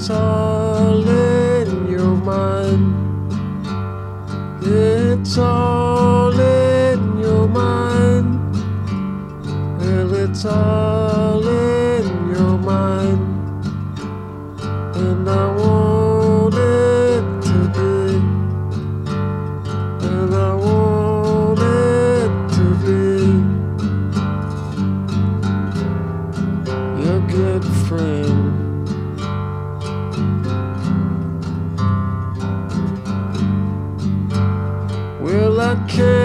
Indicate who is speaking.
Speaker 1: it's all in your mind. It's all in your mind. Well, it's all in your mind. And I want it to be. And I want it to be your good friend. Well, I can't